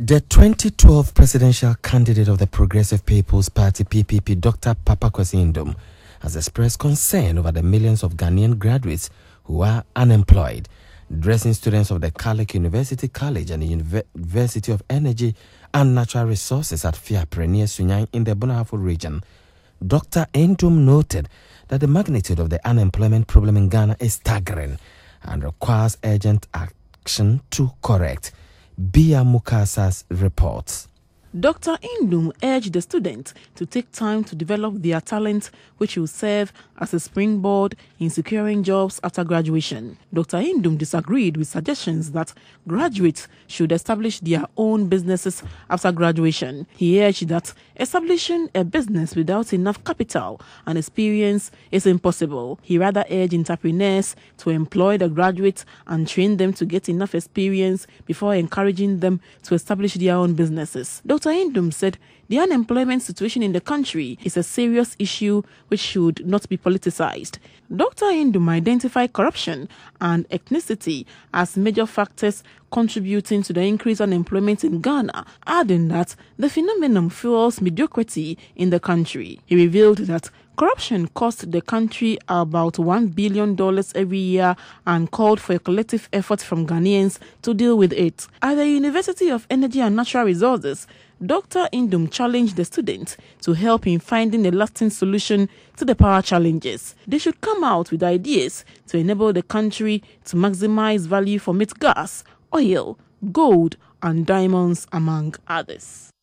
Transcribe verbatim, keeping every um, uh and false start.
The twenty twelve presidential candidate of the Progressive People's Party P P P, Doctor Papa Kwesi Ndom, has expressed concern over the millions of Ghanaian graduates who are unemployed. Dressing students of the Kalek University College and the University of Energy and Natural Resources at Fiapre near Sunyang in the Bonahafo region, Doctor Ndom noted that the magnitude of the unemployment problem in Ghana is staggering and requires urgent action to correct. Bia Mukasa's reports. Doctor Ndom urged the students to take time to develop their talent, which will serve as a springboard in securing jobs after graduation. Doctor Ndom disagreed with suggestions that graduates should establish their own businesses after graduation. He urged that establishing a business without enough capital and experience is impossible. He rather urged entrepreneurs to employ the graduates and train them to get enough experience before encouraging them to establish their own businesses. Doctor Ndom said the unemployment situation in the country is a serious issue which should not be politicized. Doctor Ndom identified corruption and ethnicity as major factors contributing to the increased unemployment in Ghana, adding that the phenomenon fuels mediocrity in the country. He revealed that corruption cost the country about one billion dollars every year and called for a collective effort from Ghanaians to deal with it. At the University of Energy and Natural Resources, Doctor Ndom challenged the students to help in finding a lasting solution to the power challenges. They should come out with ideas to enable the country to maximize value from its gas, oil, gold, and diamonds, among others.